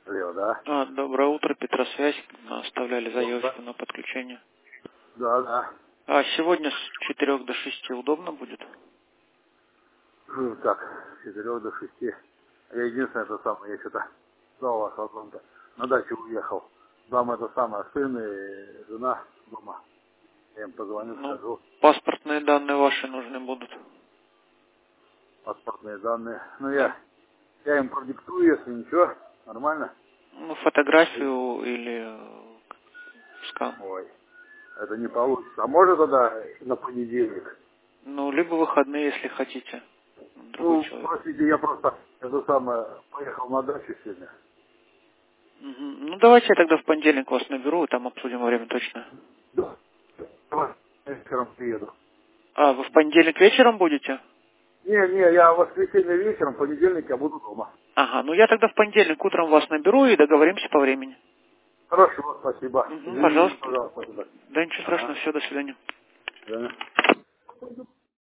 Алло, да? Доброе утро, Петросвязь. Оставляли Доброе. заявочку на подключение. Да, да. Сегодня с 4 до 6 удобно будет? Так, с 4 до 6. Я единственное, это самое, я что-то знал вас о том-то. На дачу уехал. Там это самое, сын и жена дома. Я им позвоню, Ну, скажу. паспортные данные ваши нужны будут. Паспортные данные. Ну, Да. я им продиктую, если ничего. Нормально? Ну, фотографию или скан. Ой, это не получится. А может тогда на понедельник? Ну, либо выходные, если хотите. Другой Ну, человек. простите, я просто это самое поехал на дачу сегодня. Мгм. Ну, давайте я тогда в понедельник вас наберу, и там обсудим время точно. Да. Давай, вечером приеду. Вы в понедельник вечером будете? Не, я в воскресенье вечером, в понедельник я буду дома. Ага, ну я тогда в понедельник утром вас наберу и договоримся по времени. Хорошо, спасибо. Угу, Извините, пожалуйста. пожалуйста. Да ничего страшного, Ага. все, до свидания. Да.